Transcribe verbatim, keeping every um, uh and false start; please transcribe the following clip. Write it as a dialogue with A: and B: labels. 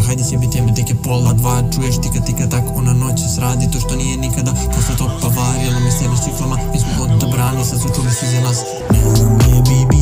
A: hajde sjebi tebe, tek je pola dva. Čuješ tika tika tak, ona noćas radi to što nije nikada. Posle topa varilo mi sebe s čiflama, mi smo odabrani, sad su čuli svi za nas. Ne znam gdje je Bibi,